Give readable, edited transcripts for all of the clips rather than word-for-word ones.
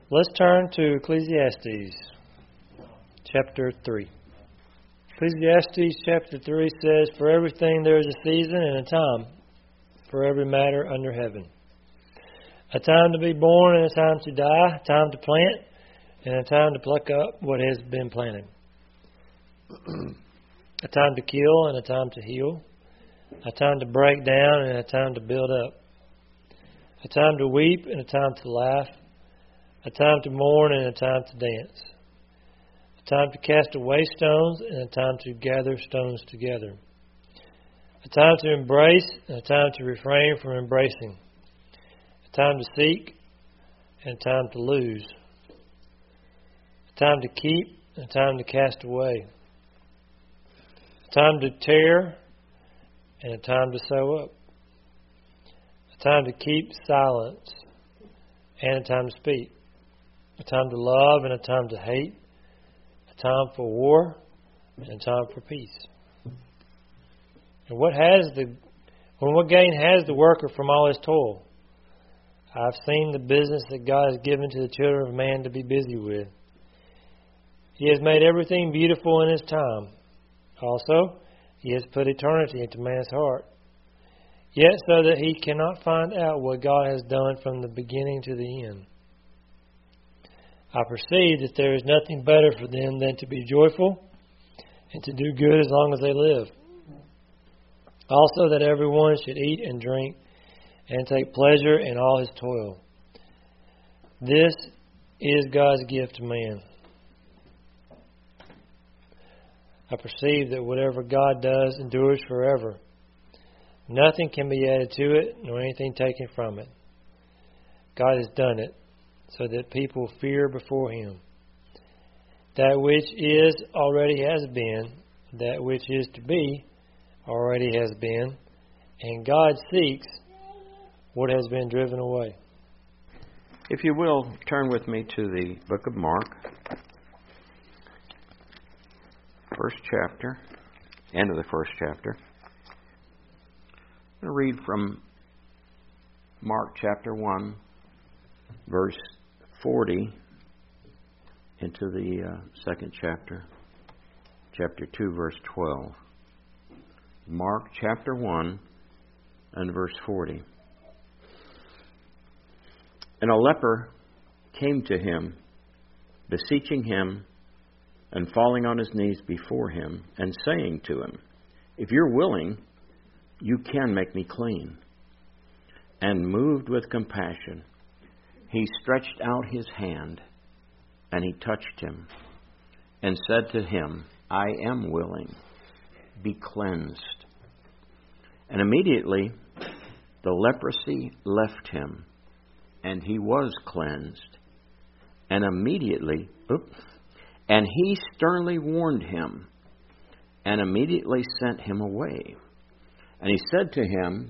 Let's turn to Ecclesiastes chapter 3. Ecclesiastes chapter 3 says, "For everything there is a season and a time, for every matter under heaven. A time to be born and a time to die, a time to plant and a time to pluck up what has been planted. A time to kill and a time to heal, a time to break down and a time to build up. A time to weep and a time to laugh, a time to mourn and a time to dance. A time to cast away stones and a time to gather stones together. A time to embrace and a time to refrain from embracing. A time to seek and a time to lose. A time to keep and a time to cast away. A time to tear and a time to sew up. A time to keep silence and a time to speak. A time to love and a time to hate. A time for war and a time for peace. And what gain has the worker from all his toil? I've seen the business that God has given to the children of man to be busy with. He has made everything beautiful in his time. Also, he has put eternity into man's heart. Yet so that he cannot find out what God has done from the beginning to the end. I perceive that there is nothing better for them than to be joyful and to do good as long as they live. Also that everyone should eat and drink and take pleasure in all his toil. This is God's gift to man. I perceive that whatever God does endures forever. Nothing can be added to it, nor anything taken from it. God has done it, so that people fear before Him. That which is already has been, that which is to be already has been, and God seeks what has been driven away." If you will, turn with me to the book of Mark, first chapter, end of the first chapter. I'm going to read from Mark chapter 1, verse 40, into the second chapter, chapter 2, verse 12. Mark chapter 1 and verse 40. "And a leper came to him, beseeching him, and falling on his knees before him, and saying to him, 'If you're willing, you can make me clean.' And moved with compassion, he stretched out his hand, and he touched him, and said to him, 'I am willing, be cleansed.' And immediately the leprosy left him, and he was cleansed. And he sternly warned him, and immediately sent him away. And he said to him,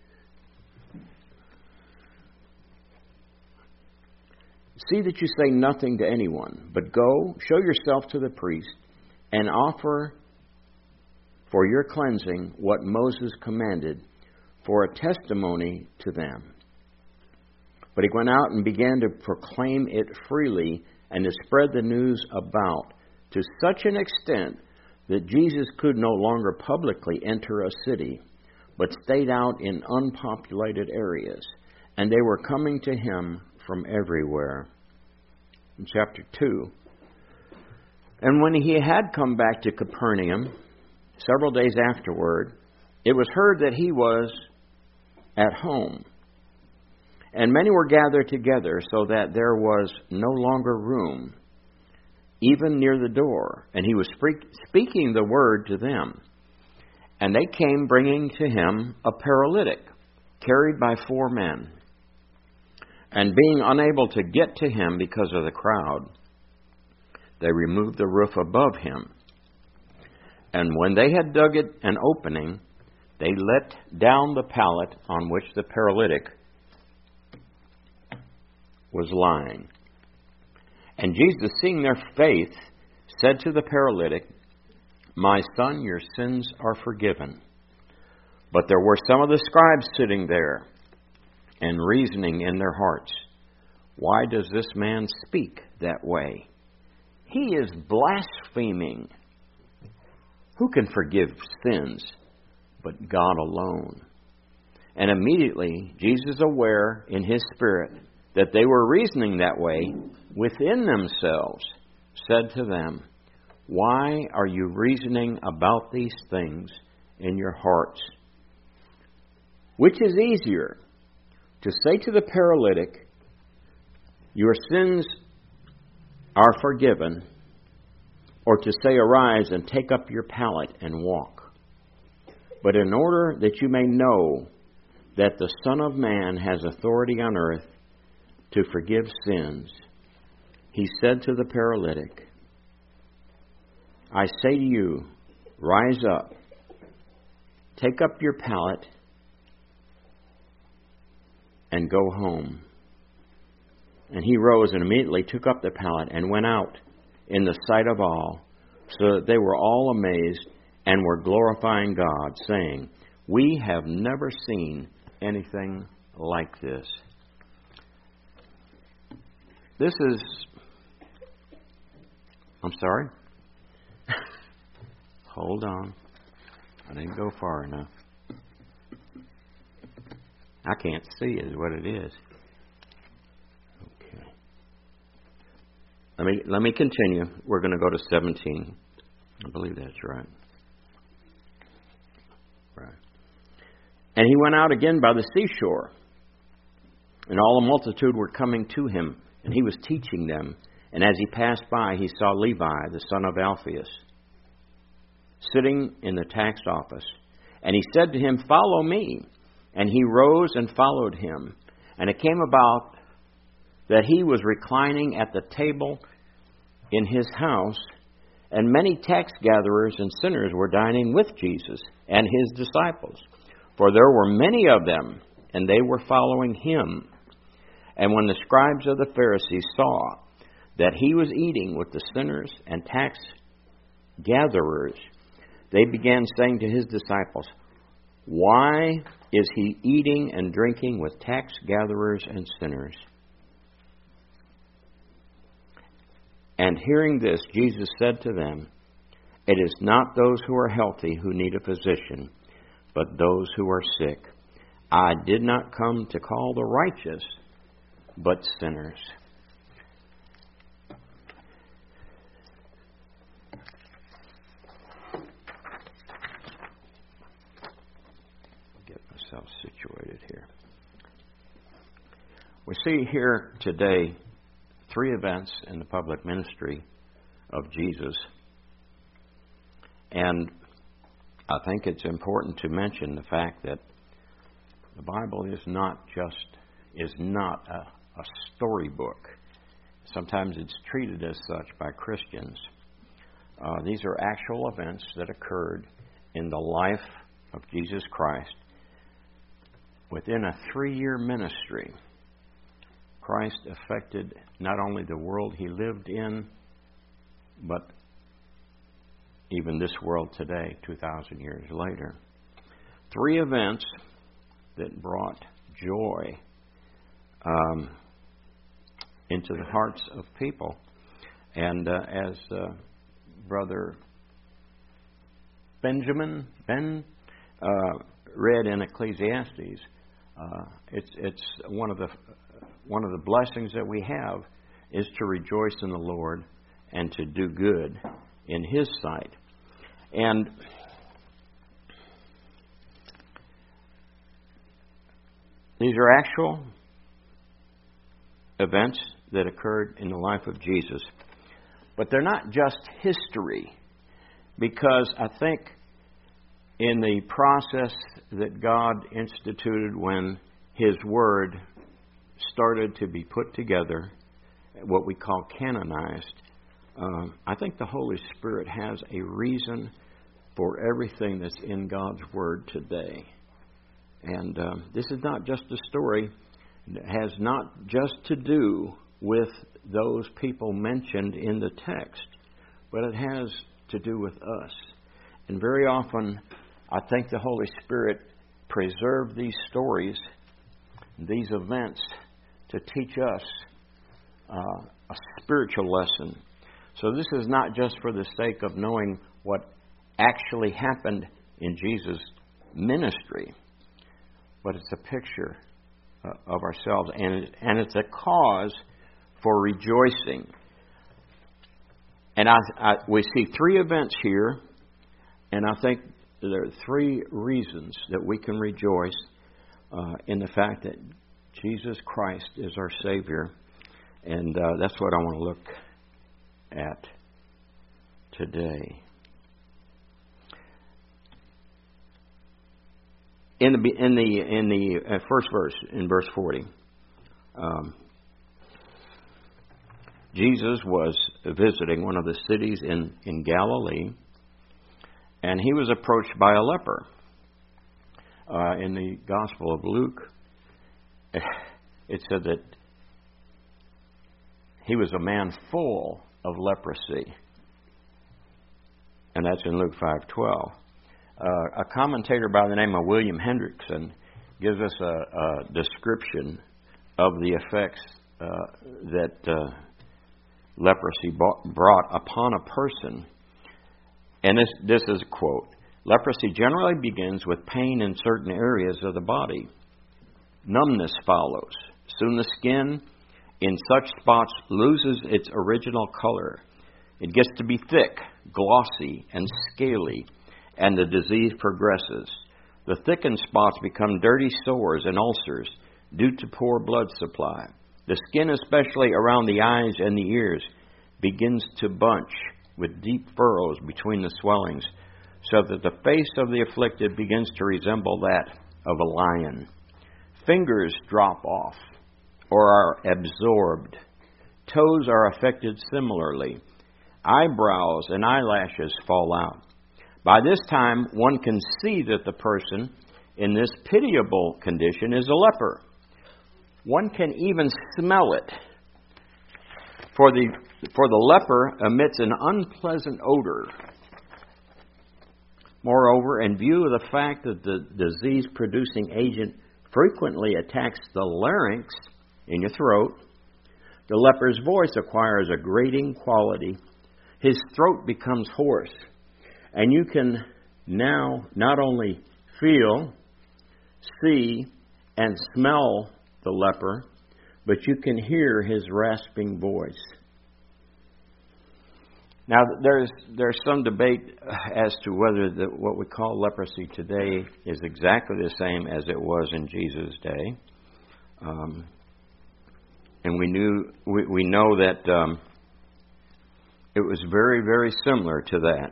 'See that you say nothing to anyone, but go, show yourself to the priest, and offer for your cleansing what Moses commanded, for a testimony to them.' But he went out and began to proclaim it freely, and to spread the news about, to such an extent that Jesus could no longer publicly enter a city, but stayed out in unpopulated areas, and they were coming to him from everywhere." In chapter 2, "And when he had come back to Capernaum, several days afterward, it was heard that he was at home. And many were gathered together, so that there was no longer room, even near the door. And he was speaking the word to them. And they came bringing to him a paralytic, carried by 4 men. And being unable to get to him because of the crowd, they removed the roof above him. And when they had dug it an opening, they let down the pallet on which the paralytic was lying. And Jesus, seeing their faith, said to the paralytic, 'My son, your sins are forgiven.' But there were some of the scribes sitting there, and reasoning in their hearts, Why does this man speak that way? He is blaspheming. Who can forgive sins but God alone? And immediately, Jesus, aware in his spirit that they were reasoning that way within themselves, said to them, why are you reasoning about these things in your hearts? Which is easier, to say to the paralytic, your sins are forgiven, or to say, arise and take up your pallet and walk? But in order that you may know that the Son of Man has authority on earth to forgive sins, he said to the paralytic, I say to you, rise up, take up your pallet, and go home. And he rose and immediately took up the pallet and went out in the sight of all, so that they were all amazed and were glorifying God, saying, we have never seen anything like this. This is... I'm sorry? Hold on. I didn't go far enough. I can't see is what it is. Okay. Let me continue. We're going to go to 17. I believe that's right. Right. And he went out again by the seashore, and all the multitude were coming to him, and he was teaching them. And as he passed by, he saw Levi, the son of Alphaeus, sitting in the tax office. And he said to him, follow me. And he rose and followed him. And it came about that he was reclining at the table in his house, and many tax gatherers and sinners were dining with Jesus and his disciples. For there were many of them, and they were following him. And when the scribes of the Pharisees saw that he was eating with the sinners and tax gatherers, they began saying to his disciples, why is he eating and drinking with tax gatherers and sinners? And hearing this, Jesus said to them, it is not those who are healthy who need a physician, but those who are sick. I did not come to call the righteous, but sinners. Get myself situated here. We see here today 3 events in the public ministry of Jesus. And I think it's important to mention the fact that the Bible is not a storybook. Sometimes it's treated as such by Christians. These are actual events that occurred in the life of Jesus Christ. Within a 3-year ministry, Christ affected not only the world he lived in, but even this world today, 2,000 years later. 3 events that brought joy into the hearts of people. And as Brother Ben read in Ecclesiastes, it's one of the blessings that we have is to rejoice in the Lord and to do good in His sight. And these are actual events that occurred in the life of Jesus. But they're not just history, because I think in the process that God instituted when His Word started to be put together, what we call canonized, I think the Holy Spirit has a reason for everything that's in God's Word today. And this is not just a story. It has not just to do with those people mentioned in the text, but it has to do with us. And very often, I think the Holy Spirit preserved these stories, these events, to teach us a spiritual lesson. So this is not just for the sake of knowing what actually happened in Jesus' ministry, but it's a picture of ourselves, and it's a cause for rejoicing. And we see three events here, and I think there are three reasons that we can rejoice in the fact that Jesus Christ is our Savior, and that's what I want to look at today. In the first verse, in verse 40, Jesus was visiting one of the cities in Galilee, and he was approached by a leper. In the Gospel of Luke, it said that he was a man full of leprosy, and that's in Luke 5:12. A commentator by the name of William Hendrickson gives us a description of the effects that leprosy brought upon a person. And this is a quote. Leprosy generally begins with pain in certain areas of the body. Numbness follows. Soon the skin in such spots loses its original color. It gets to be thick, glossy, and scaly, and the disease progresses. The thickened spots become dirty sores and ulcers due to poor blood supply. The skin, especially around the eyes and the ears, begins to bunch with deep furrows between the swellings, so that the face of the afflicted begins to resemble that of a lion. Fingers drop off or are absorbed. Toes are affected similarly. Eyebrows and eyelashes fall out. By this time, one can see that the person in this pitiable condition is a leper. One can even smell it. For the leper emits an unpleasant odor. Moreover, in view of the fact that the disease-producing agent frequently attacks the larynx in your throat, the leper's voice acquires a grating quality. His throat becomes hoarse. And you can now not only feel, see, and smell the leper, but you can hear his rasping voice. Now, there's some debate as to whether what we call leprosy today is exactly the same as it was in Jesus' day. And we know that it was very, very similar to that.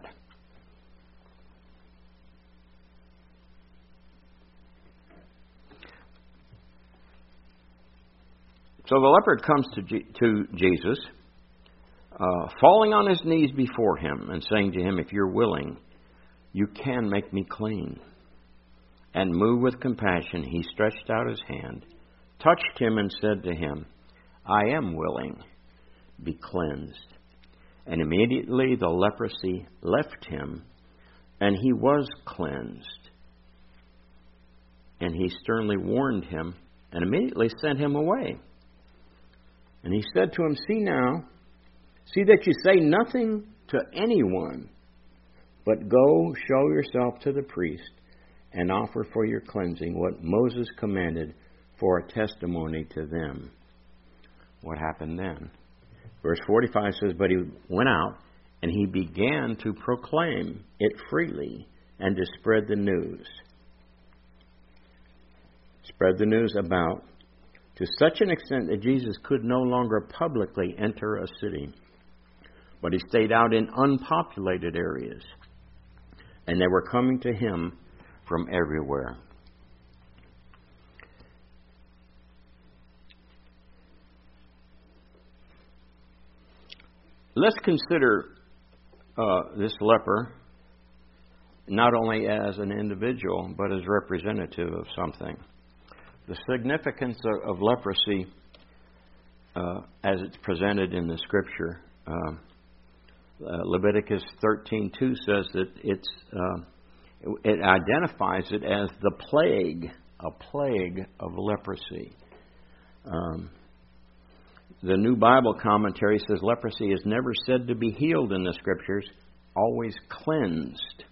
So the leper comes to Jesus, falling on his knees before him and saying to him, "If you're willing, you can make me clean." And moved with compassion, he stretched out his hand, touched him, and said to him, "I am willing, be cleansed." And immediately the leprosy left him, and he was cleansed. And he sternly warned him, and immediately sent him away. And he said to him, see that you say nothing to anyone, but go show yourself to the priest and offer for your cleansing what Moses commanded for a testimony to them. What happened then? Verse 45 says, "But he went out and he began to proclaim it freely and to spread the news." Spread the news about, to such an extent that Jesus could no longer publicly enter a city. But he stayed out in unpopulated areas, and they were coming to him from everywhere. Let's consider this leper not only as an individual, but as representative of something. The significance of leprosy, as it's presented in the Scripture, Leviticus 13:2 says that it identifies it as the plague, a plague of leprosy. the New Bible Commentary says leprosy is never said to be healed in the Scriptures, always cleansed.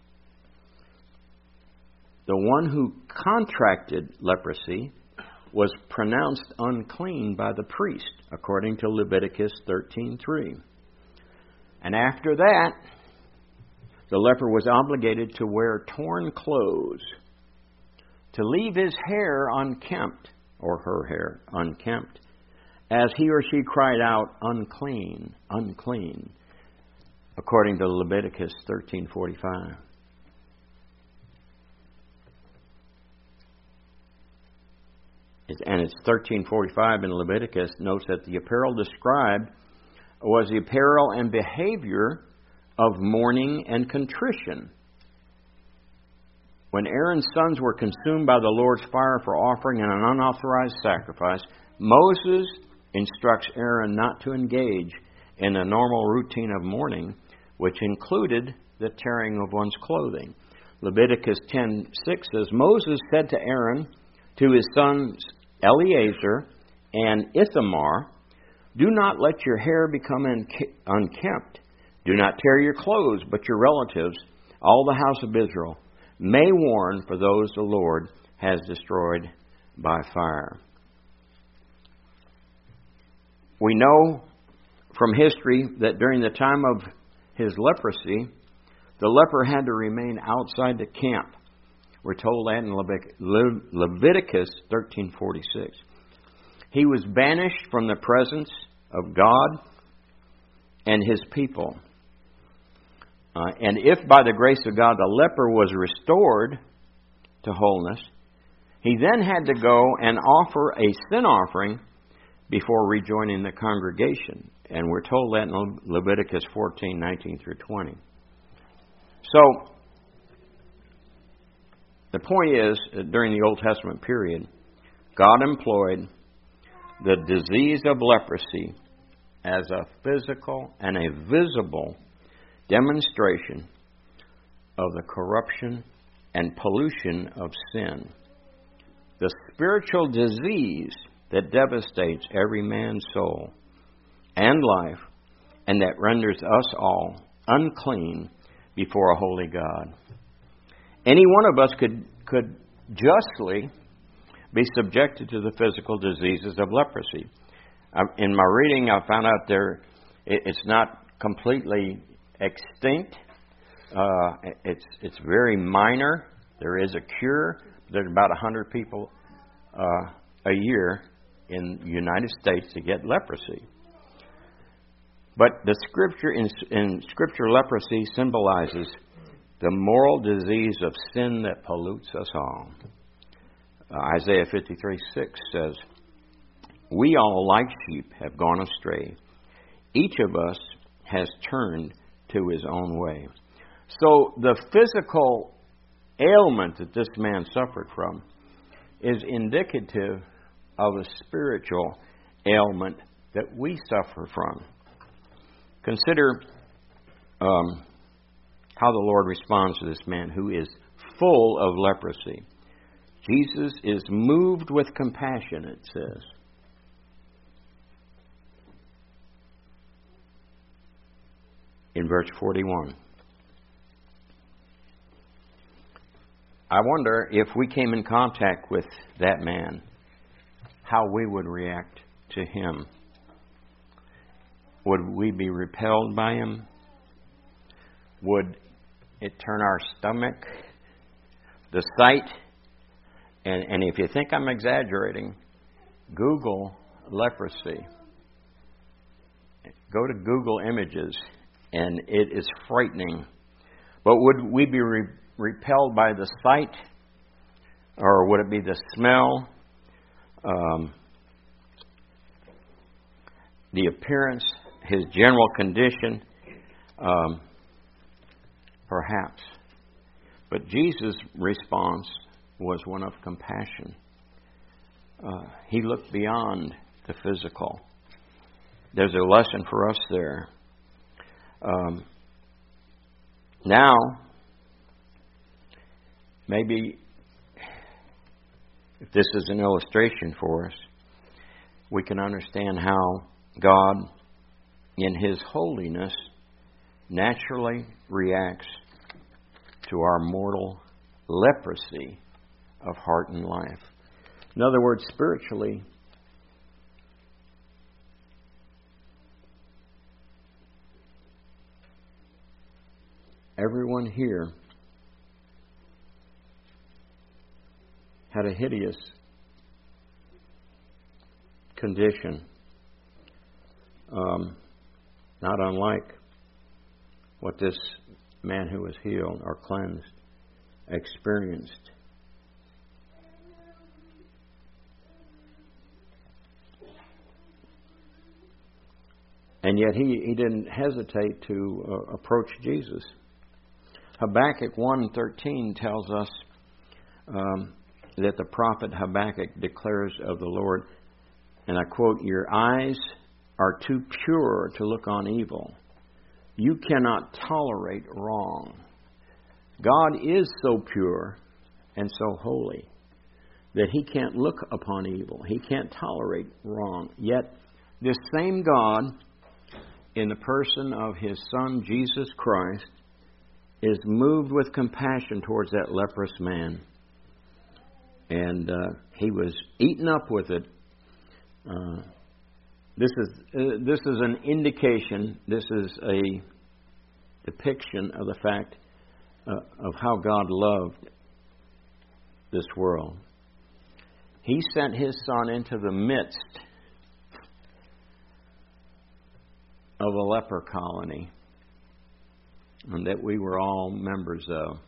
The one who contracted leprosy was pronounced unclean by the priest, according to Leviticus 13:3. And after that, the leper was obligated to wear torn clothes, to leave his hair unkempt, or her hair unkempt, as he or she cried out, unclean, unclean, according to Leviticus 13:45. And it's 13:45 in Leviticus notes that the apparel described was the apparel and behavior of mourning and contrition. When Aaron's sons were consumed by the Lord's fire for offering an unauthorized sacrifice, Moses instructs Aaron not to engage in the normal routine of mourning, which included the tearing of one's clothing. Leviticus 10:6 says, Moses said to Aaron, to his sons Eleazar and Ithamar, do not let your hair become unkempt. Do not tear your clothes, but your relatives, all the house of Israel, may mourn for those the Lord has destroyed by fire. We know from history that during the time of his leprosy, the leper had to remain outside the camp. We're told that in Leviticus 13:46. He was banished from the presence of God and His people. And if by the grace of God the leper was restored to wholeness, he then had to go and offer a sin offering before rejoining the congregation. And we're told that in Leviticus 14:19 through 20. So, the point is, during the Old Testament period, God employed the disease of leprosy as a physical and a visible demonstration of the corruption and pollution of sin. The spiritual disease that devastates every man's soul and life, and that renders us all unclean before a holy God. Any one of us could justly be subjected to the physical diseases of leprosy. In my reading, I found out it's not completely extinct. It's very minor. There is a cure. There's about 100 people a year in the United States that get leprosy. But the Scripture in Scripture, leprosy symbolizes the moral disease of sin that pollutes us all. Isaiah 53:6 says, we all like sheep have gone astray. Each of us has turned to his own way. So the physical ailment that this man suffered from is indicative of a spiritual ailment that we suffer from. Consider how the Lord responds to this man who is full of leprosy. Jesus is moved with compassion, it says. In verse 41. I wonder if we came in contact with that man, how we would react to him. Would we be repelled by him? Would it turn our stomach? The sight, and if you think I'm exaggerating, Google leprosy. Go to Google Images, and it is frightening. But would we be repelled by the sight? Or would it be the smell? The appearance? His general condition? Perhaps. But Jesus' response was one of compassion. He looked beyond the physical. There's a lesson for us there. Now, maybe if this is an illustration for us, we can understand how God, in His holiness, naturally reacts to our mortal leprosy of heart and life. In other words, spiritually, everyone here had a hideous condition, not unlike what this man who was healed or cleansed experienced. And yet he didn't hesitate to approach Jesus. Habakkuk 1:13 tells us that the prophet Habakkuk declares of the Lord, and I quote, "Your eyes are too pure to look on evil. You cannot tolerate wrong." God is so pure and so holy that He can't look upon evil. He can't tolerate wrong. Yet this same God, in the person of His Son, Jesus Christ, is moved with compassion towards that leprous man. And He was eaten up with it. This is an indication, this is a depiction of the fact of how God loved this world. He sent His Son into the midst of a leper colony, and that we were all members of.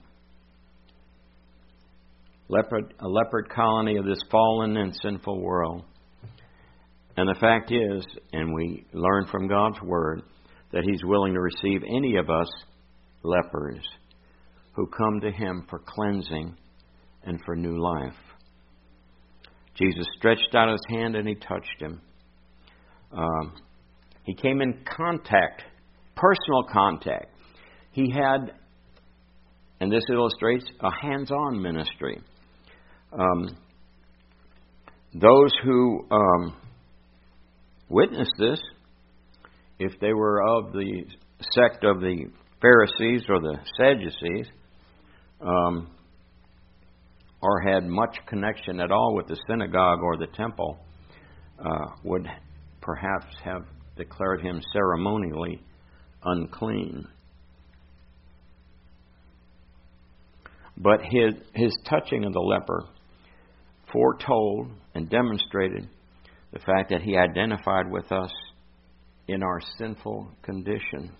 A leopard colony of this fallen and sinful world. And the fact is, and we learn from God's Word, that He's willing to receive any of us lepers who come to Him for cleansing and for new life. Jesus stretched out His hand and He touched him. He came in contact, personal contact. He had, and this illustrates, a hands-on ministry. Those who witnessed this, if they were of the sect of the Pharisees or the Sadducees, or had much connection at all with the synagogue or the temple, would perhaps have declared him ceremonially unclean. But his touching of the leper foretold and demonstrated the fact that He identified with us in our sinful condition.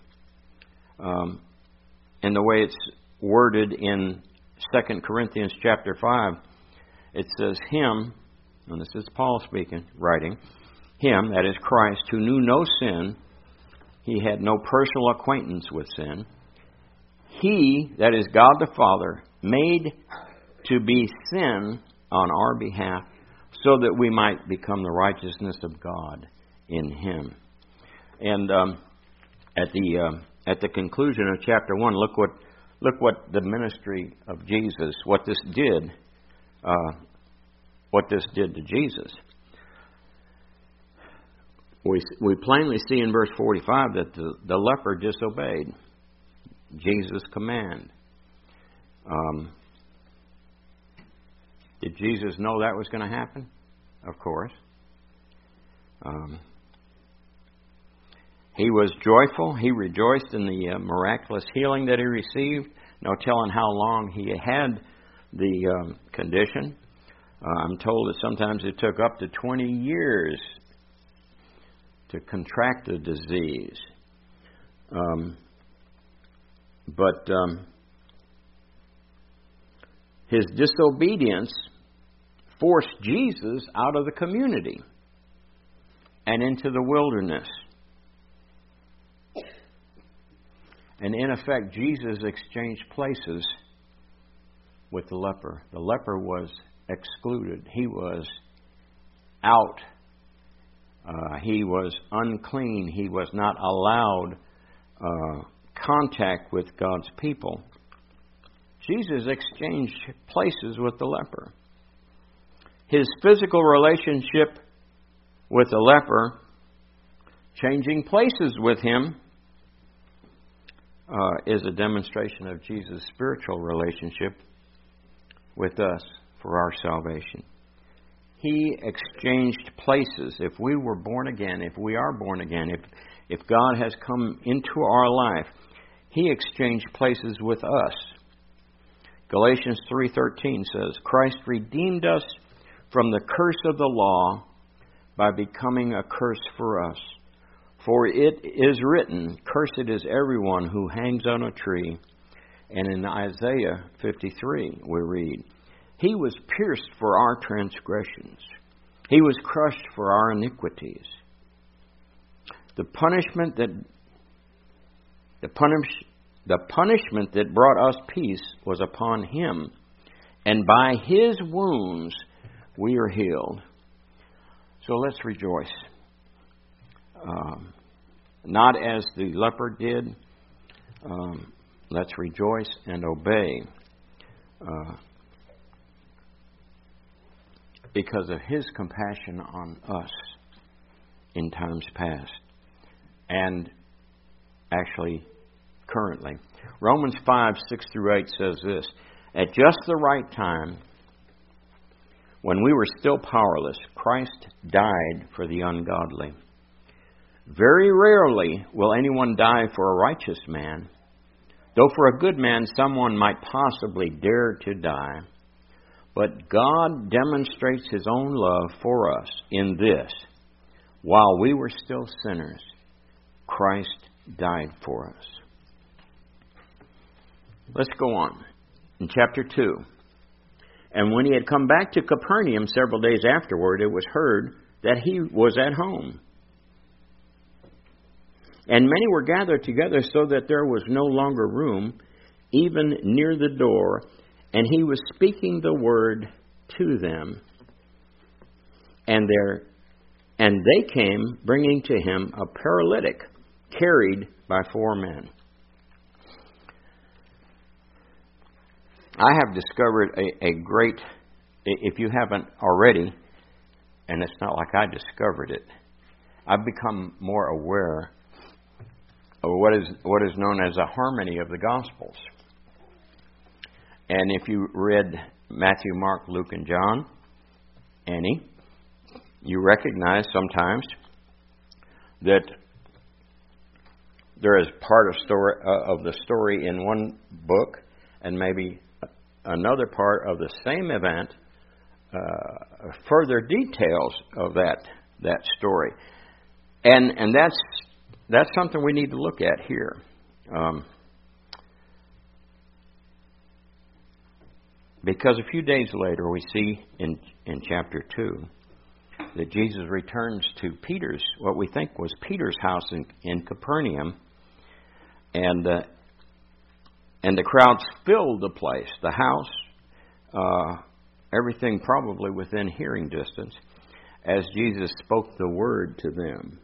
And the way it's worded in 2 Corinthians chapter 5, it says, Him, and this is Paul speaking, writing, Him, that is Christ, who knew no sin, He had no personal acquaintance with sin, He, that is God the Father, made to be sin on our behalf, so that we might become the righteousness of God in Him. And at the conclusion of chapter 1, look what the ministry of Jesus, what this did to Jesus. We plainly see in verse 45 that the leper disobeyed Jesus' command. Did Jesus know that was going to happen? Of course. He was joyful. He rejoiced in the miraculous healing that he received. No telling how long he had the condition. I'm told that sometimes it took up to 20 years to contract the disease. But his disobedience forced Jesus out of the community and into the wilderness. And in effect, Jesus exchanged places with the leper. The leper was excluded. He was out. He was unclean. He was not allowed contact with God's people. Jesus exchanged places with the leper. His physical relationship with the leper, changing places with him, is a demonstration of Jesus' spiritual relationship with us for our salvation. He exchanged places. If we were born again, if we are born again, if God has come into our life, He exchanged places with us. Galatians 3:13 says, Christ redeemed us from the curse of the law by becoming a curse for us. For it is written, cursed is everyone who hangs on a tree. And in Isaiah 53 we read, He was pierced for our transgressions. He was crushed for our iniquities. The punishment that brought us peace was upon Him, and by His wounds we are healed. So let's rejoice. Not as the leper did. Let's rejoice and obey. Because of His compassion on us in times past. And actually, currently. Romans 5:6-8 says this, At just the right time, when we were still powerless, Christ died for the ungodly. Very rarely will anyone die for a righteous man, though for a good man someone might possibly dare to die. But God demonstrates His own love for us in this. While we were still sinners, Christ died for us. Let's go on. In chapter 2. And when He had come back to Capernaum several days afterward, it was heard that He was at home. And many were gathered together so that there was no longer room, even near the door. And He was speaking the word to them. And they came, bringing to Him a paralytic, carried by 4 men. I have discovered a great, if you haven't already, and it's not like I discovered it, I've become more aware of what is known as a harmony of the Gospels. And if you read Matthew, Mark, Luke, and John, any, you recognize sometimes that there is part of the story in one book, and maybe another part of the same event, further details of that story, and that's something we need to look at here. Because a few days later, we see in chapter 2 that Jesus returns to Peter's, what we think was Peter's house in Capernaum, and the crowds filled the place, the house, everything probably within hearing distance, as Jesus spoke the word to them.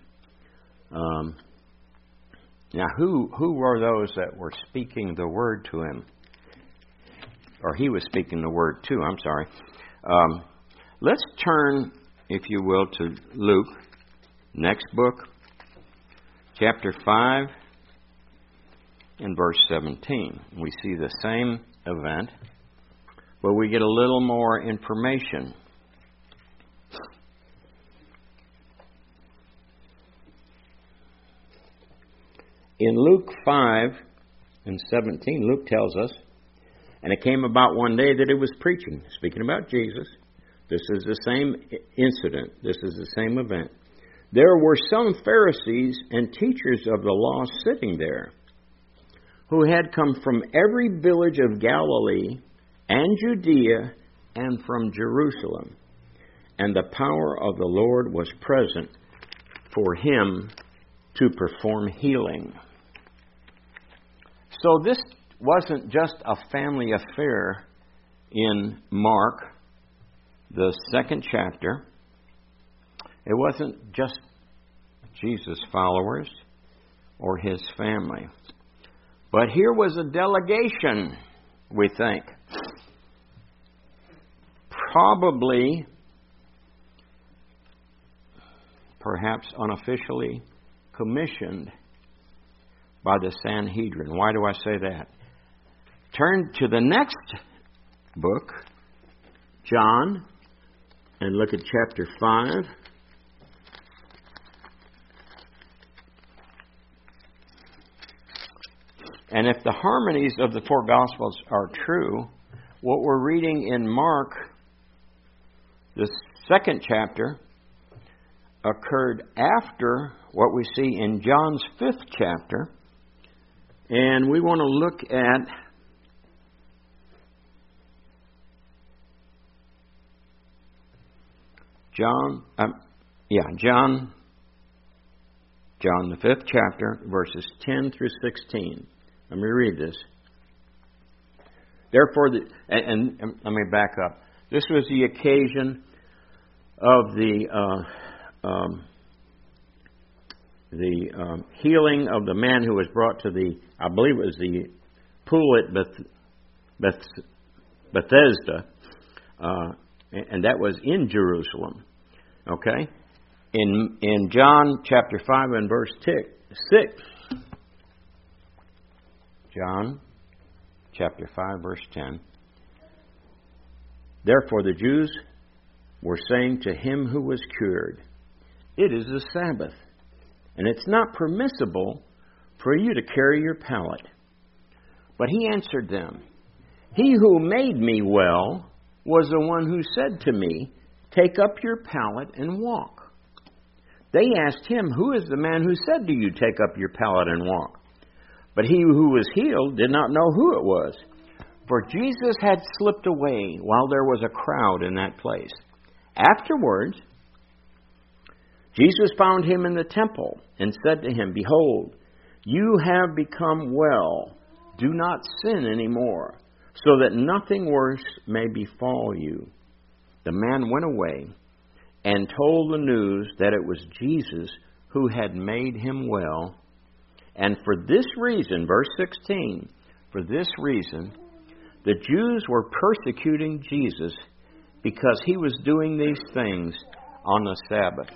Now, who were those that were speaking the word to Him? Or He was speaking the word to, I'm sorry. Let's turn, if you will, to Luke, next book, chapter 5, and verse 17. We see the same event, but we get a little more information. In Luke 5 and 17, Luke tells us, and it came about one day that He was preaching, speaking about Jesus. This is the same incident. This is the same event. There were some Pharisees and teachers of the law sitting there, who had come from every village of Galilee and Judea and from Jerusalem. And the power of the Lord was present for Him to perform healing. So this wasn't just a family affair in Mark, the 2nd chapter. It wasn't just Jesus' followers or His family. But here was a delegation, we think. Probably perhaps unofficially commissioned by the Sanhedrin. Why do I say that? Turn to the next book, John, and look at chapter 5. And if the harmonies of the four Gospels are true, what we're reading in Mark, the second chapter, occurred after what we see in John's 5th chapter. And we want to look at John, the 5th chapter, verses 10 through 16. Let me read this. Therefore, and let me back up. This was the occasion of the healing of the man who was brought to I believe it was the pool at Bethesda, and that was in Jerusalem. Okay? In John chapter 5 and verse 6, John chapter 5 verse 10, therefore the Jews were saying to him who was cured, it is the Sabbath, and it's not permissible for you to carry your pallet. But he answered them, he who made me well was the one who said to me, take up your pallet and walk. They asked him, who is the man who said to you, take up your pallet and walk? But he who was healed did not know who it was, for Jesus had slipped away while there was a crowd in that place. Afterwards, Jesus found him in the temple and said to him, behold, you have become well. Do not sin anymore, so that nothing worse may befall you. The man went away and told the news that it was Jesus who had made him well. And for this reason, verse 16, for this reason, the Jews were persecuting Jesus because he was doing these things on the Sabbath.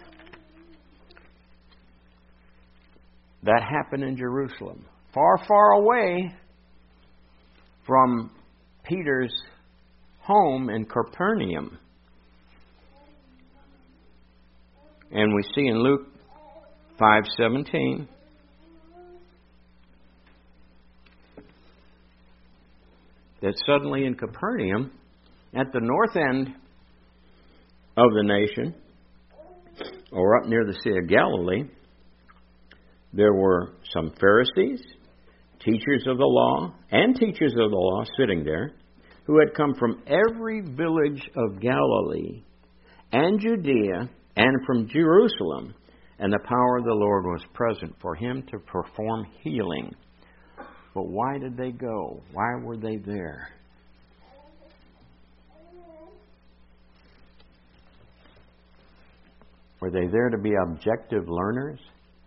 That happened in Jerusalem, far, far away from Peter's home in Capernaum. And we see in Luke 5:17, that suddenly in Capernaum, at the north end of the nation, or up near the Sea of Galilee, there were some Pharisees, teachers of the law, and teachers of the law sitting there, who had come from every village of Galilee and Judea and from Jerusalem, and the power of the Lord was present for him to perform healing. But why did they go? Why were they there? Were they there to be objective learners?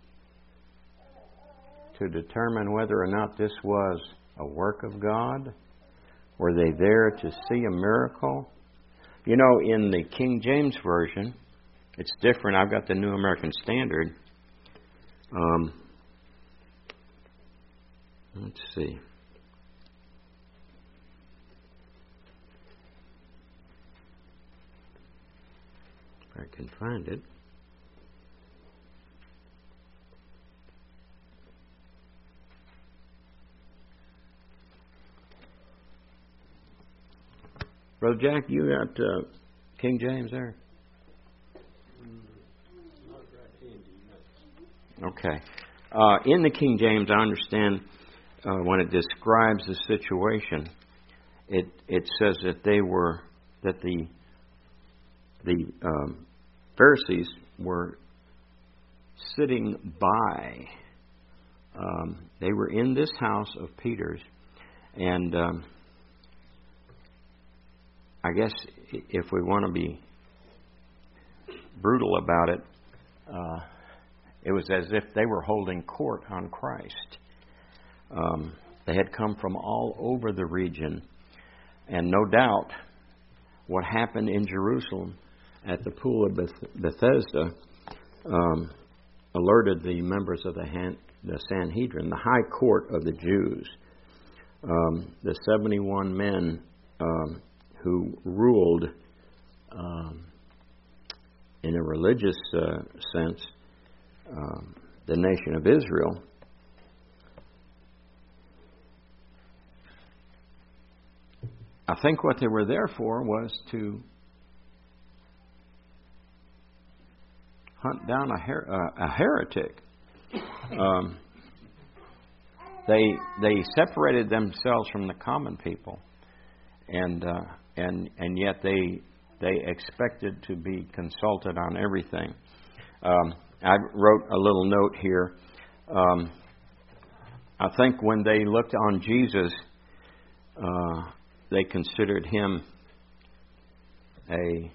To determine whether or not this was a work of God? Were they there to see a miracle? You know, in the King James Version, it's different. I've got the New American Standard. Let's see. If I can find it. Brother Jack, you got King James there? Okay. In the King James, I understand when it describes the situation, it says that the Pharisees were sitting by. They were in this house of Peter's, and I guess if we want to be brutal about it, it was as if they were holding court on Christ. They had come from all over the region. And no doubt what happened in Jerusalem at the pool of Bethesda alerted the members of the Sanhedrin, the high court of the Jews, the 71 men who ruled in a religious sense the nation of Israel. I think what they were there for was to hunt down a heretic. They separated themselves from the common people, and yet they expected to be consulted on everything. I wrote a little note here. I think when they looked on Jesus, they considered him a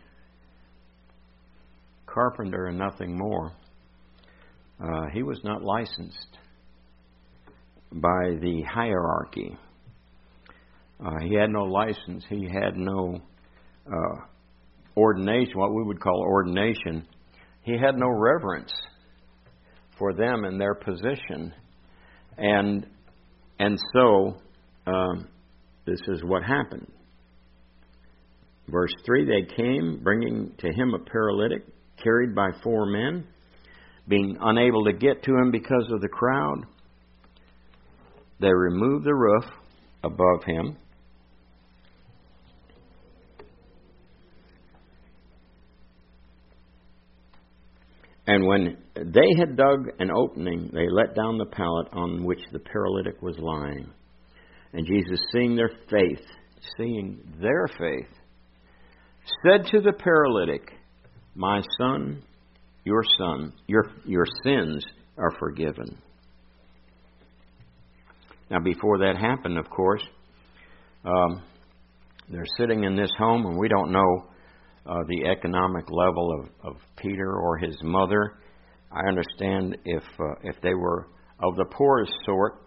carpenter and nothing more. He was not licensed by the hierarchy. He had no license. He had no ordination, what we would call ordination. He had no reverence for them and their position. And so this is what happened. Verse 3, they came, bringing to him a paralytic, carried by 4 men. Being unable to get to him because of the crowd, they removed the roof above him. And when they had dug an opening, they let down the pallet on which the paralytic was lying. And Jesus, seeing their faith, said to the paralytic, "My son, your sins are forgiven." Now, before that happened, of course, they're sitting in this home, and we don't know the economic level of Peter or his mother. I understand if they were of the poorest sort,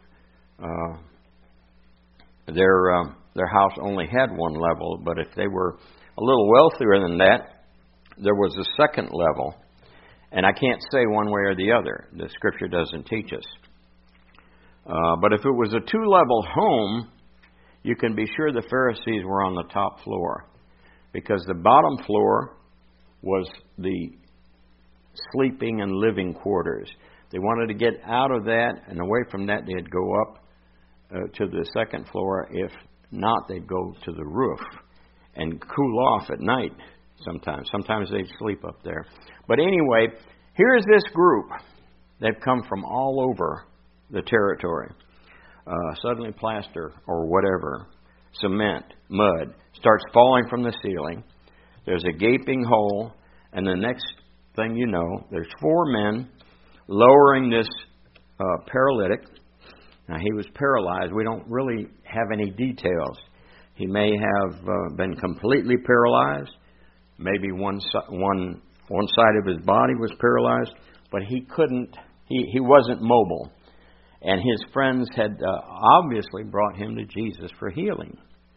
their house only had one level. But if they were a little wealthier than that, there was a second level. And I can't say one way or the other. The Scripture doesn't teach us. But if it was a 2-level home, you can be sure the Pharisees were on the top floor, because the bottom floor was the sleeping and living quarters. They wanted to get out of that and away from that. They'd go up to the second floor. If not, they'd go to the roof and cool off at night sometimes. Sometimes they'd sleep up there. But anyway, here's this group. They've come from all over the territory. Suddenly plaster or whatever, cement, mud, starts falling from the ceiling. There's a gaping hole, and the next thing you know, there's 4 men lowering this paralytic. Now, he was paralyzed. We don't really have any details. He may have been completely paralyzed. Maybe one side of his body was paralyzed, but he wasn't mobile. And his friends had obviously brought him to Jesus for healing.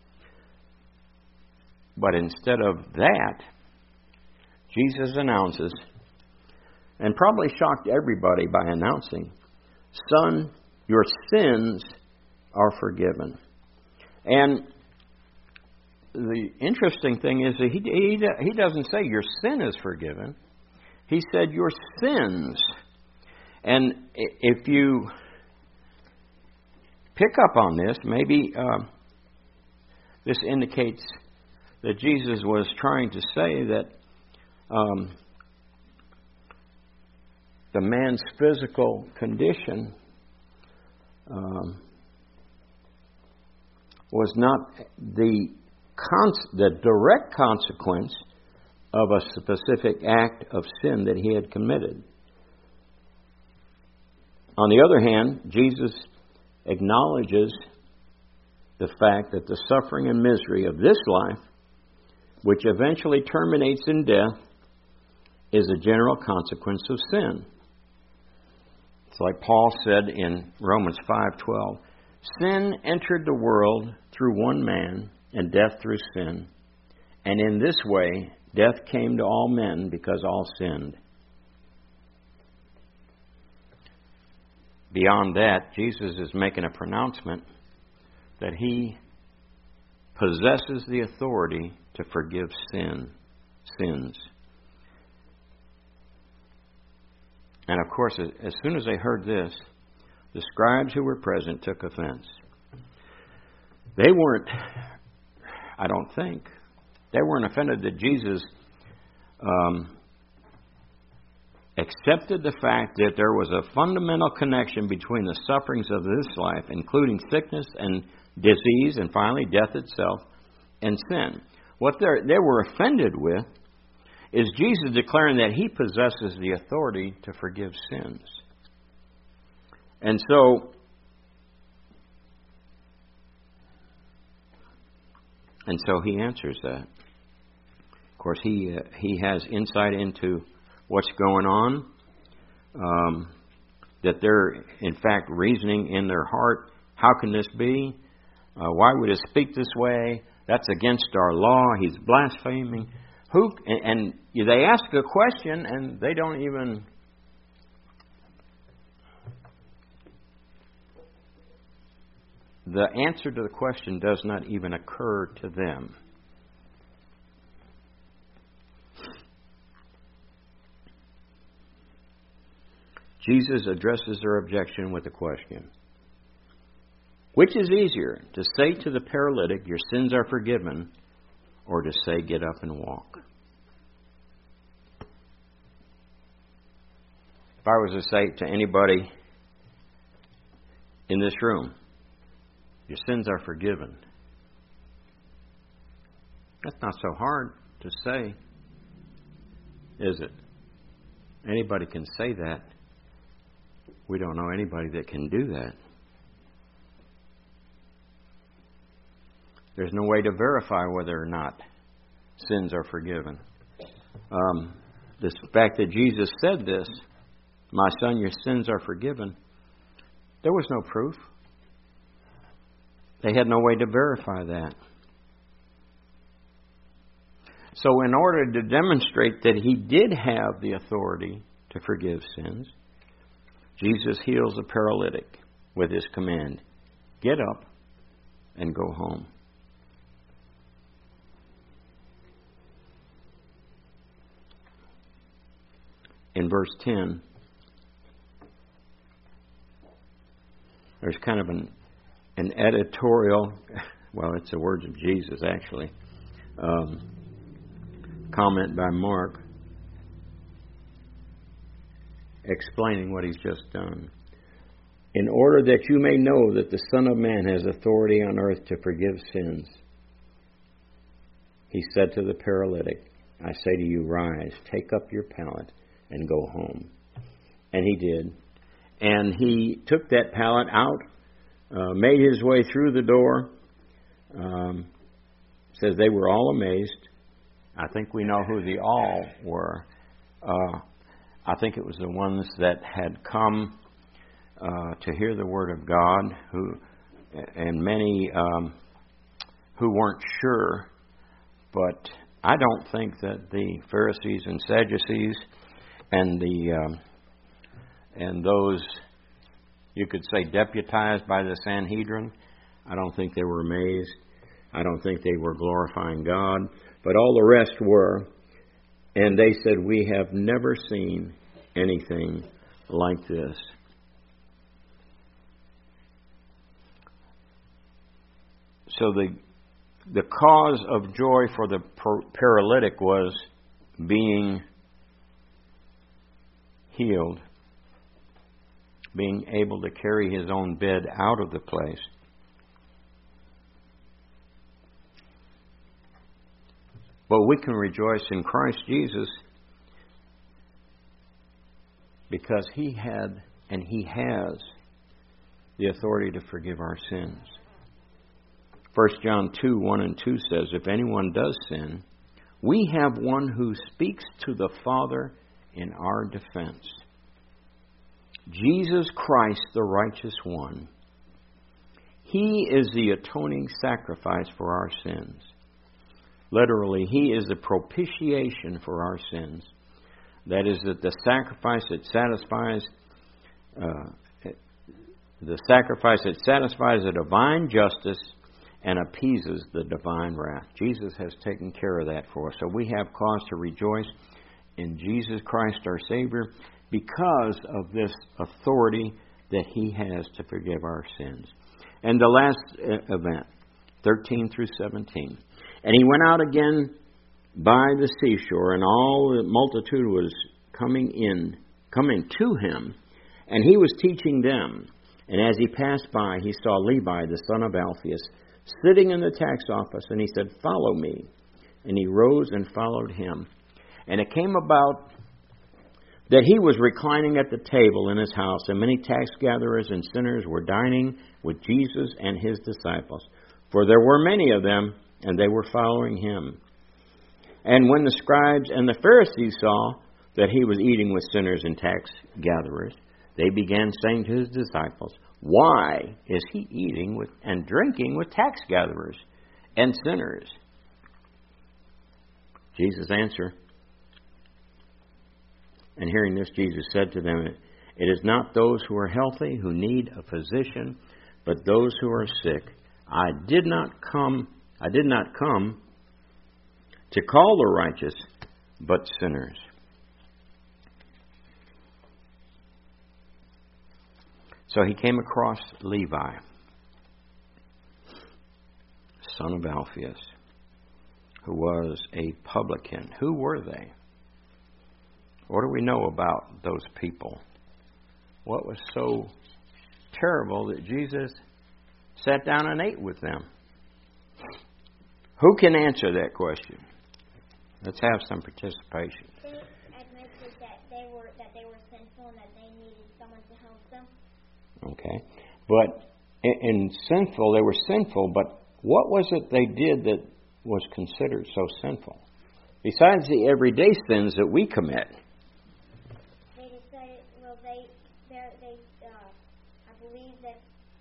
But instead of that, Jesus announces, and probably shocked everybody by announcing, "Son, your sins are forgiven." And the interesting thing is that he doesn't say your sin is forgiven. He said your sins. And if you pick up on this, maybe this indicates that Jesus was trying to say that the man's physical condition was not the direct consequence of a specific act of sin that he had committed. On the other hand, Jesus acknowledges the fact that the suffering and misery of this life, which eventually terminates in death, is a general consequence of sin. It's like Paul said in Romans 5:12, "Sin entered the world through one man, and death through sin. And in this way, death came to all men because all sinned." beyond that, Jesus is making a pronouncement that He possesses the authority to forgive sins. And of course, as soon as they heard this, the scribes who were present took offense. They weren't, I don't think, they weren't offended that Jesus accepted the fact that there was a fundamental connection between the sufferings of this life, including sickness and disease, and finally death itself, and sin. What they were offended with is Jesus declaring that He possesses the authority to forgive sins. And so He answers that. Of course, He has insight into what's going on, that they're, in fact, reasoning in their heart, how can this be? Why would He speak this way? That's against our law. He's blaspheming. And they ask a question, and they don't even... The answer to the question does not even occur to them. Jesus addresses their objection with a question. Which is easier, to say to the paralytic, your sins are forgiven, or to say, get up and walk? If I was to say to anybody in this room, your sins are forgiven, that's not so hard to say, is it? Anybody can say that. We don't know anybody that can do that. There's no way to verify whether or not sins are forgiven. The fact that Jesus said this, my son, your sins are forgiven, there was no proof. They had no way to verify that. So in order to demonstrate that He did have the authority to forgive sins, Jesus heals a paralytic with His command, get up and go home. In verse 10, there's kind of an editorial, well, it's the words of Jesus actually, comment by Mark explaining what He's just done. In order that you may know that the Son of Man has authority on earth to forgive sins, He said to the paralytic, I say to you, rise, take up your pallet, and go home. And he did. And he took that pallet out, made his way through the door. Says they were all amazed. I think we know who the all were. I think it was the ones that had come to hear the Word of God, and many who weren't sure. But I don't think that the Pharisees and Sadducees and those, you could say, deputized by the Sanhedrin, I don't think they were amazed. I don't think they were glorifying God. But all the rest were. And they said, we have never seen anything like this. So the cause of joy for the paralytic was being healed, being able to carry his own bed out of the place. But we can rejoice in Christ Jesus because He had and He has the authority to forgive our sins. 1 John 2, 1 and 2 says, if anyone does sin, we have one who speaks to the Father in our defense. Jesus Christ, the righteous one. He is the atoning sacrifice for our sins. Literally, He is the propitiation for our sins. That is, that the sacrifice that satisfies the sacrifice that satisfies the divine justice and appeases the divine wrath. Jesus has taken care of that for us. So we have cause to rejoice in Jesus Christ our Savior because of this authority that He has to forgive our sins. And the last event, 13 through 17. And He went out again by the seashore, and all the multitude was coming to Him, and He was teaching them. And as He passed by, He saw Levi, the son of Alphaeus, sitting in the tax office, and He said, "Follow me." And he rose and followed Him. And it came about that He was reclining at the table in His house, and many tax gatherers and sinners were dining with Jesus and His disciples. For there were many of them, and they were following Him. And when the scribes and the Pharisees saw that He was eating with sinners and tax gatherers, they began saying to His disciples, "Why is He eating with and drinking with tax gatherers and sinners?" Jesus answered, and hearing this, Jesus said to them, "It is not those who are healthy who need a physician, but those who are sick. I did not come to call the righteous, but sinners." So He came across Levi, son of Alphaeus, who was a publican. Who were they? What do we know about those people? What was so terrible that Jesus sat down and ate with them? Who can answer that question? Let's have some participation. They admitted that they were sinful and that they needed someone to help them. Okay. But in sinful, they were sinful, but what was it they did that was considered so sinful? Besides the everyday sins that we commit. They decided, well, I believe that,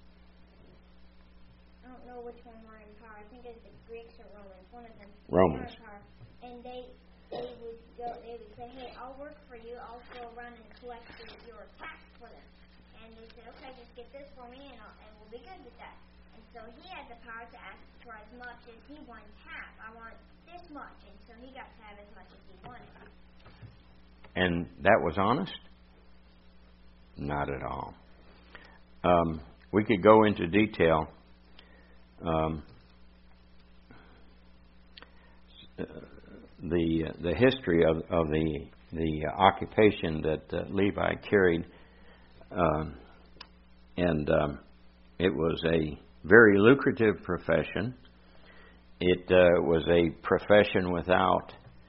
I don't know which one were in power. I think it was the Greeks or Romans, one of them. Romans. And they would say, "Hey, I'll work for you. I'll go around and collect your tax for them." And they said, "Okay, just get this for me, and we'll be good with that." And so he had the power to ask for as much as he wanted to have. I want this much, and so he got to have as much as he wanted. And that was honest? Not at all. We could go into detail. The history of the occupation that Levi carried, and it was a very lucrative profession. It was a profession without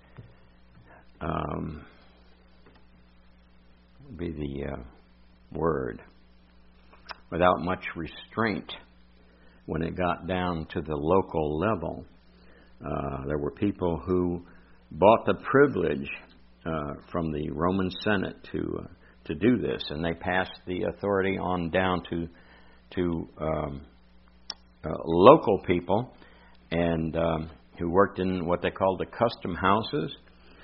without much restraint when it got down to the local level. There were people who bought the privilege from the Roman Senate to do this, and they passed the authority on down to local people, and who worked in what they called the custom houses,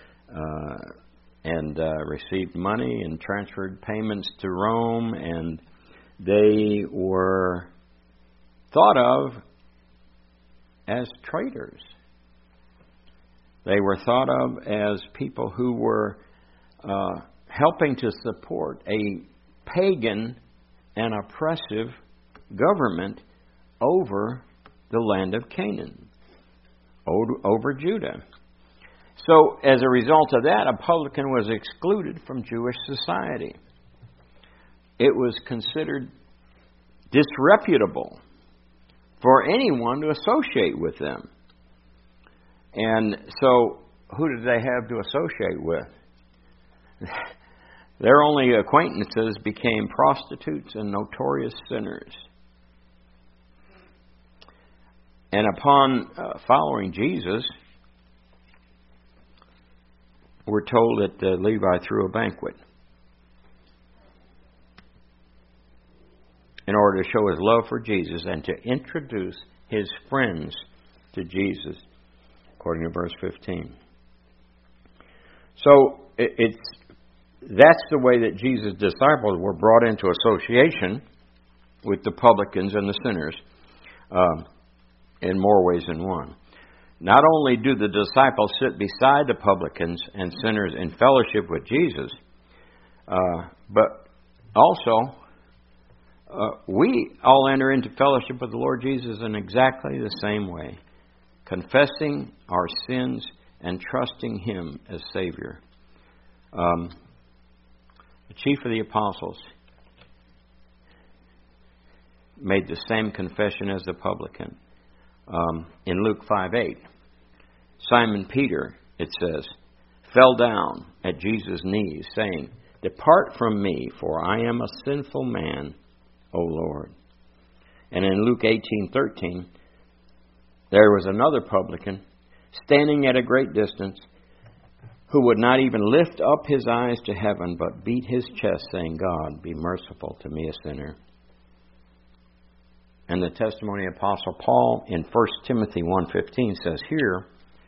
and received money and transferred payments to Rome, and they were thought of as traitors. They were thought of as people who were helping to support a pagan and oppressive government over the land of Canaan, over Judah. So, as a result of that, a publican was excluded from Jewish society. It was considered disreputable for anyone to associate with them. And so, who did they have to associate with? Their only acquaintances became prostitutes and notorious sinners. And upon following Jesus, we're told that Levi threw a banquet in order to show his love for Jesus and to introduce his friends to Jesus, according to verse 15. So that's the way that Jesus' disciples were brought into association with the publicans and the sinners in more ways than one. Not only do the disciples sit beside the publicans and sinners in fellowship with Jesus, but also we all enter into fellowship with the Lord Jesus in exactly the same way, confessing our sins and trusting Him as Savior. The chief of the apostles made the same confession as the publican. In Luke 5:8, Simon Peter, it says, fell down at Jesus' knees, saying, "Depart from me, for I am a sinful man, O Lord." And in Luke 18:13, there was another publican standing at a great distance, who would not even lift up his eyes to heaven, but beat his chest, saying, "God, be merciful to me, a sinner." And the testimony of Apostle Paul in 1 Timothy 1:15 says, "Here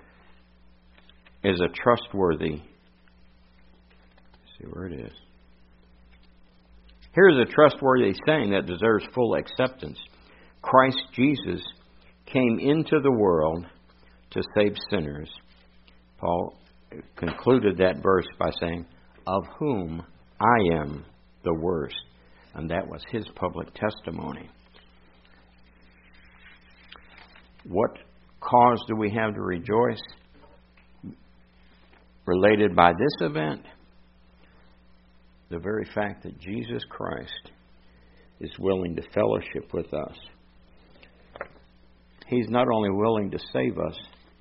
is a trustworthy," let's see where it is. "Here is a trustworthy saying that deserves full acceptance. Christ Jesus came into the world to save sinners." Paul concluded that verse by saying, "Of whom I am the worst." And that was his public testimony. What cause do we have to rejoice related by this event? The very fact that Jesus Christ is willing to fellowship with us. He's not only willing to save us,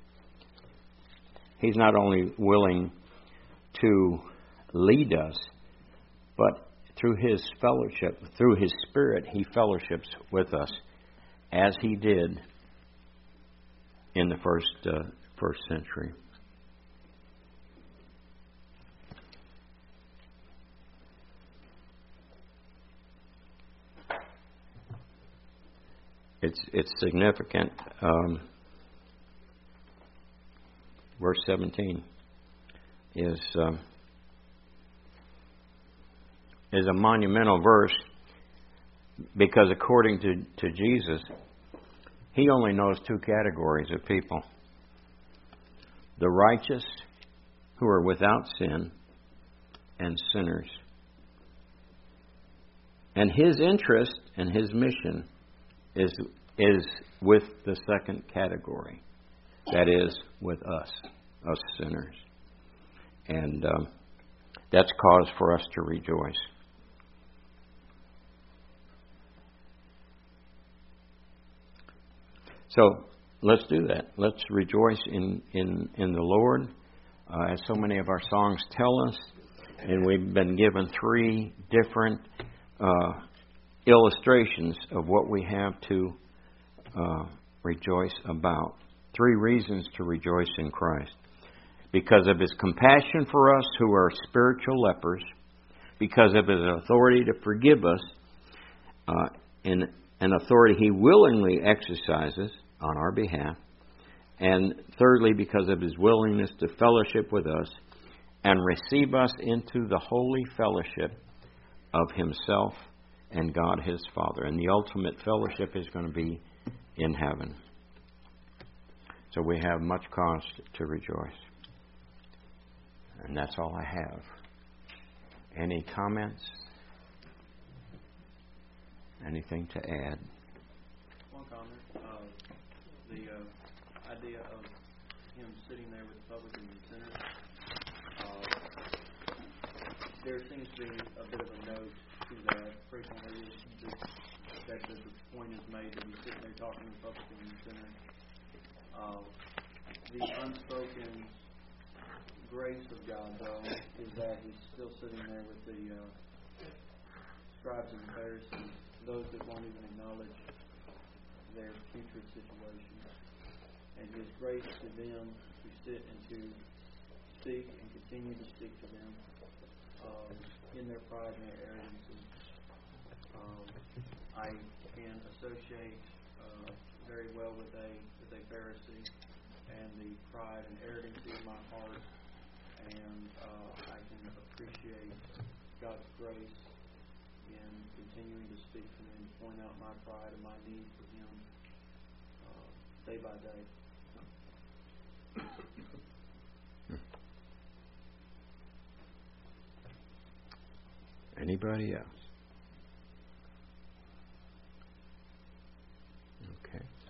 He's not only willing to lead us, but through His fellowship, through His Spirit, He fellowships with us as He did in the first century. It's significant. Verse 17 is a monumental verse, because according to Jesus, He only knows two categories of people: the righteous, who are without sin, and sinners. And His interest and His mission is with the second category. That is, with us sinners. And that's cause for us to rejoice. So let's do that. Let's rejoice in the Lord, as so many of our songs tell us. And we've been given three different illustrations of what we have to rejoice about. Three reasons to rejoice in Christ: because of His compassion for us who are spiritual lepers, because of His authority to forgive us, in an authority He willingly exercises on our behalf, and thirdly, because of His willingness to fellowship with us and receive us into the holy fellowship of Himself and God His Father. And the ultimate fellowship is going to be in heaven. So we have much cause to rejoice. And that's all I have. Any comments? Anything to add? One comment. The idea of Him sitting there with publicans and sinners. There seems to be a bit of a note to that frequently. That the point is made that He's sitting there talking to publicans and sinners. The unspoken grace of God, though, is that He's still sitting there with the scribes and Pharisees, those that won't even acknowledge their future situations. And His grace to them to sit and to speak and continue to speak to them in their pride and their arrogance. I can associate very well with a Pharisee and the pride and arrogance in my heart, and I can appreciate God's grace in continuing to speak to me point out my pride and my need for Him day by day. Anybody else? Okay.